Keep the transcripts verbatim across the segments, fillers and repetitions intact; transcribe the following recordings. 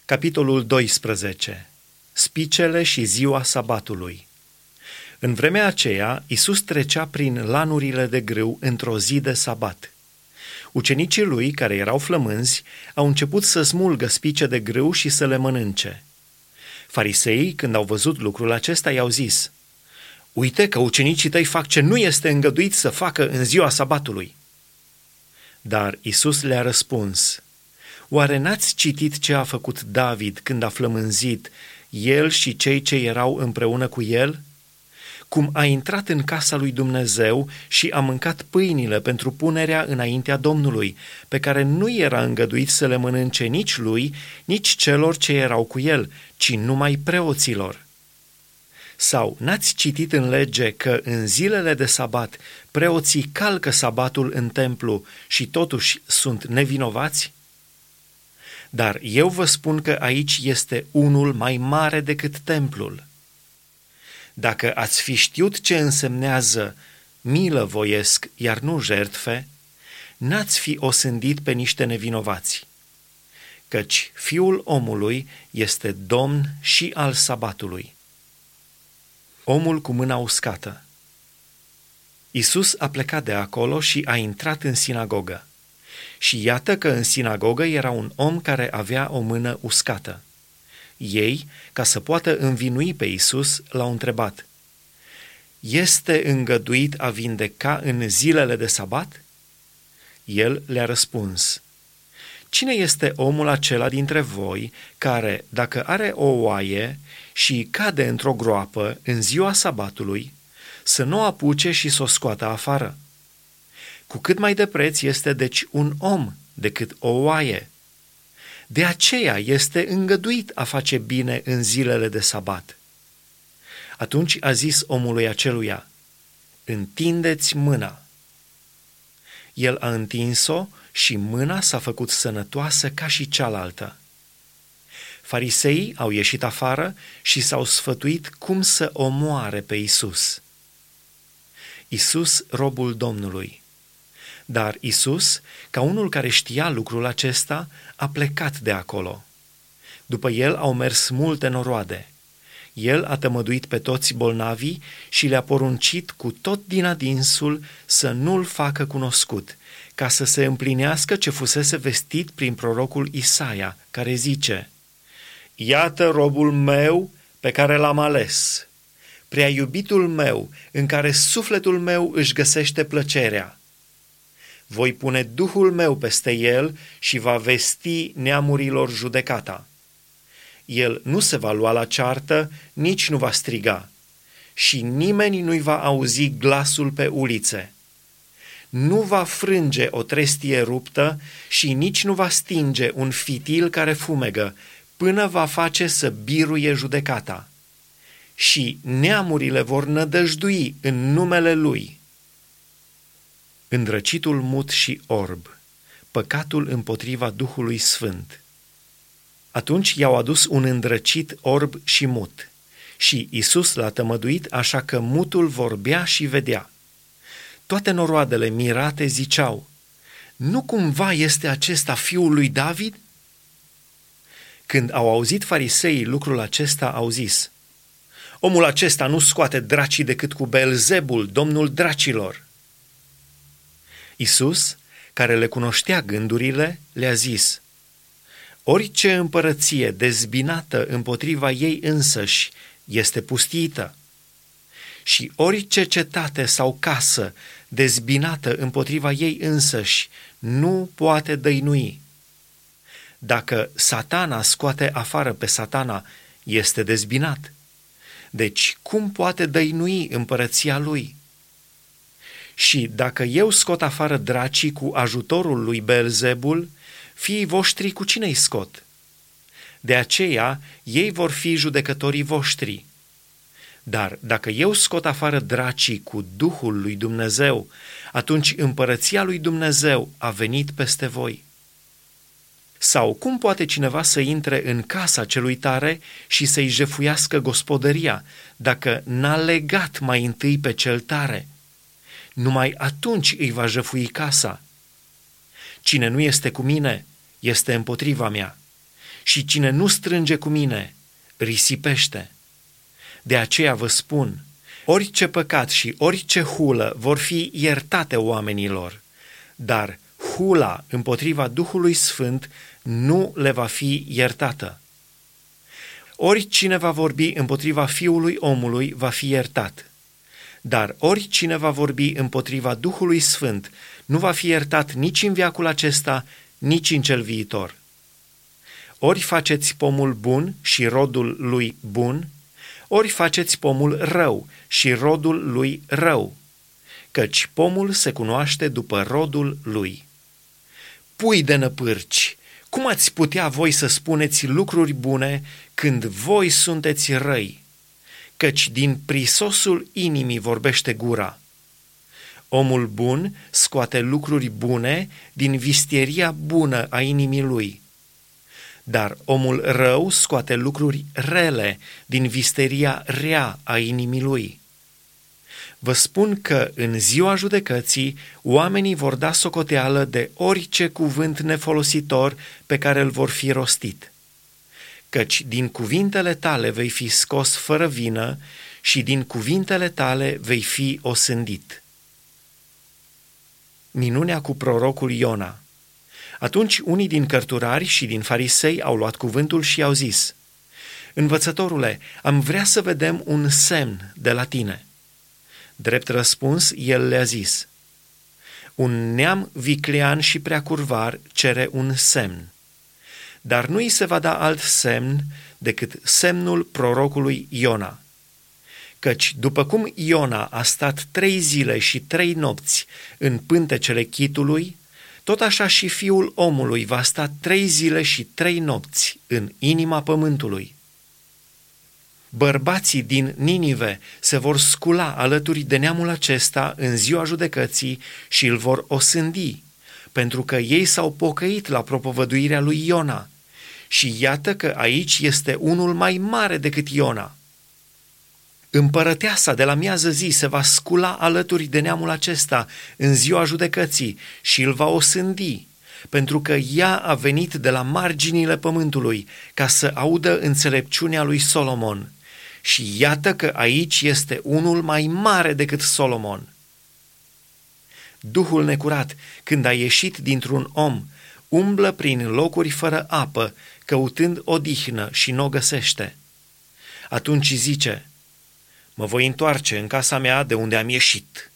Capitolul doisprezece. Spicele și ziua sabatului. În vremea aceea, Iisus trecea prin lanurile de grâu într-o zi de sabat. Ucenicii lui, care erau flămânzi, au început să smulgă spice de grâu și să le mănânce. Fariseii, când au văzut lucrul acesta, i-au zis: „Uite că ucenicii tăi fac ce nu este îngăduit să facă în ziua sabatului.” Dar Iisus le-a răspuns: „Oare n-ați citit ce a făcut David când a flămânzit, el și cei ce erau împreună cu el? Cum a intrat în casa lui Dumnezeu și a mâncat pâinile pentru punerea înaintea Domnului, pe care nu era îngăduit să le mănânce nici lui, nici celor ce erau cu el, ci numai preoților. Sau n-ați citit în lege că în zilele de sabat preoții calcă sabatul în templu și totuși sunt nevinovați? Dar eu vă spun că aici este unul mai mare decât templul. Dacă ați fi știut ce însemnează milă voiesc, iar nu jertfe, n-ați fi osândit pe niște nevinovați. Căci Fiul omului este Domn și al sabatului.” Omul cu mâna uscată. Iisus a plecat de acolo și a intrat în sinagogă. Și iată că în sinagogă era un om care avea o mână uscată. Ei, ca să poată învinui pe Iisus, l-au întrebat: „Este îngăduit a vindeca în zilele de sabat?” El le-a răspuns: „Cine este omul acela dintre voi care, dacă are o oaie și cade într-o groapă în ziua sabatului, să nu o apuce și să o scoată afară? Cu cât mai de preț este deci un om decât o oaie. De aceea este îngăduit a face bine în zilele de sabat.” Atunci a zis omului aceluia: „Întindeți mâna.” El a întins-o și mâna s-a făcut sănătoasă ca și cealaltă. Fariseii au ieșit afară și s-au sfătuit cum să omoare pe Iisus. Iisus, robul Domnului. Dar Iisus, ca unul care știa lucrul acesta, a plecat de acolo. După el au mers multe noroade. El a tămăduit pe toți bolnavii și le-a poruncit cu tot din adinsul să nu-l facă cunoscut, ca să se împlinească ce fusese vestit prin prorocul Isaia, care zice: „Iată robul meu pe care l-am ales, prea iubitul meu, în care sufletul meu își găsește plăcerea. Voi pune Duhul meu peste el și va vesti neamurilor judecata. El nu se va lua la ceartă, nici nu va striga, și nimeni nu-i va auzi glasul pe ulițe. Nu va frânge o trestie ruptă și nici nu va stinge un fitil care fumegă, până va face să biruie judecata. Și neamurile vor nădăjdui în numele lui.” Îndrăcitul mut și orb, păcatul împotriva Duhului Sfânt. Atunci i-au adus un îndrăcit orb și mut și Iisus l-a tămăduit așa că mutul vorbea și vedea. Toate noroadele mirate ziceau: „Nu cumva este acesta fiul lui David?” Când au auzit fariseii lucrul acesta, au zis: „Omul acesta nu scoate dracii decât cu Beelzebul, domnul dracilor.” Iisus, care le cunoștea gândurile, le-a zis: „Orice împărăție dezbinată împotriva ei însăși este pustiită. Și orice cetate sau casă dezbinată împotriva ei însăși nu poate dăinui. Dacă Satana scoate afară pe Satana, este dezbinat. Deci cum poate dăinui împărăția lui? Și dacă eu scot afară dracii cu ajutorul lui Beelzebul, fiii voștri cu cine-i scot? De aceea ei vor fi judecătorii voștri. Dar dacă eu scot afară dracii cu Duhul lui Dumnezeu, atunci împărăția lui Dumnezeu a venit peste voi. Sau cum poate cineva să intre în casa celui tare și să-i jefuiască gospodăria, dacă n-a legat mai întâi pe cel tare? Numai atunci îi va jefui casa. Cine nu este cu mine, este împotriva mea. și cine nu strânge cu mine, risipește. De aceea vă spun, orice păcat și orice hulă vor fi iertate oamenilor, dar hula împotriva Duhului Sfânt nu le va fi iertată. Oricine va vorbi împotriva Fiului omului va fi iertat, dar oricine va vorbi împotriva Duhului Sfânt nu va fi iertat nici în veacul acesta, nici în cel viitor. Ori faceți pomul bun și rodul lui bun, ori faceți pomul rău și rodul lui rău, căci pomul se cunoaște după rodul lui. Pui de năpârci, cum ați putea voi să spuneți lucruri bune când voi sunteți răi? Căci din prisosul inimii vorbește gura. Omul bun scoate lucruri bune din vistieria bună a inimii lui, dar omul rău scoate lucruri rele din visteria rea a inimii lui. Vă spun că în ziua judecății oamenii vor da socoteală de orice cuvânt nefolositor pe care îl vor fi rostit, căci din cuvintele tale vei fi scos fără vină și din cuvintele tale vei fi osândit. Minunea cu prorocul Iona. Atunci unii din cărturari și din farisei au luat cuvântul și i-au zis: Învățătorule, am vrea să vedem un semn de la tine. Drept răspuns, el le-a zis: Un neam viclean și prea curvar cere un semn, dar nu îi se va da alt semn decât semnul prorocului Iona. Căci după cum Iona a stat trei zile și trei nopți în pântecele chitului, tot așa și Fiul omului va sta trei zile și trei nopți în inima pământului. Bărbații din Ninive se vor scula alături de neamul acesta în ziua judecății și îl vor osândi, pentru că ei s-au pocăit la propovăduirea lui Iona. Și iată că aici este unul mai mare decât Iona. Împărăteasa de la miază zi se va scula alături de neamul acesta în ziua judecății și îl va osândi, pentru că ea a venit de la marginile pământului ca să audă înțelepciunea lui Solomon. Și iată că aici este unul mai mare decât Solomon. Duhul necurat, când a ieșit dintr-un om, umblă prin locuri fără apă, căutând odihnă și n-o găsește. Atunci zice: Mă voi întoarce în casa mea de unde am ieșit.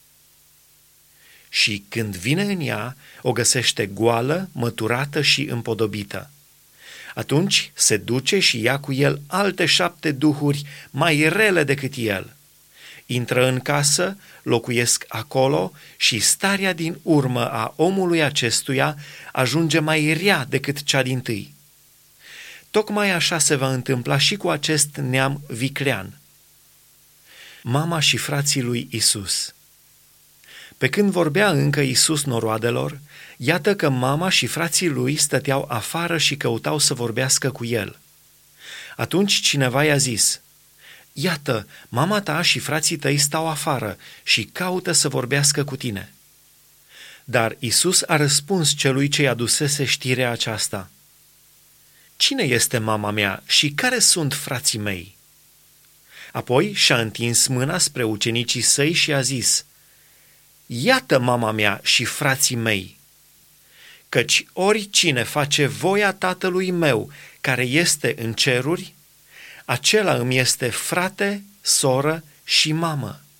Și când vine în ea, o găsește goală, măturată și împodobită. Atunci se duce și ia cu el alte șapte duhuri mai rele decât el. Intră în casă, locuiesc acolo și starea din urmă a omului acestuia ajunge mai rea decât cea dintâi. Tocmai așa se va întâmpla și cu acest neam viclean. Mama și frații lui Isus. Pe când vorbea încă Isus noroadelor, iată că mama și frații lui stăteau afară și căutau să vorbească cu el. Atunci cineva i-a zis: Iată, mama ta și frații tăi stau afară și caută să vorbească cu tine. Dar Isus a răspuns celui ce i-a dusese știrea aceasta: Cine este mama mea și care sunt frații mei? Apoi și-a întins mâna spre ucenicii săi și a zis: Iată mama mea și frații mei, căci oricine face voia Tatălui meu care este în ceruri, acela îmi este frate, soră și mamă.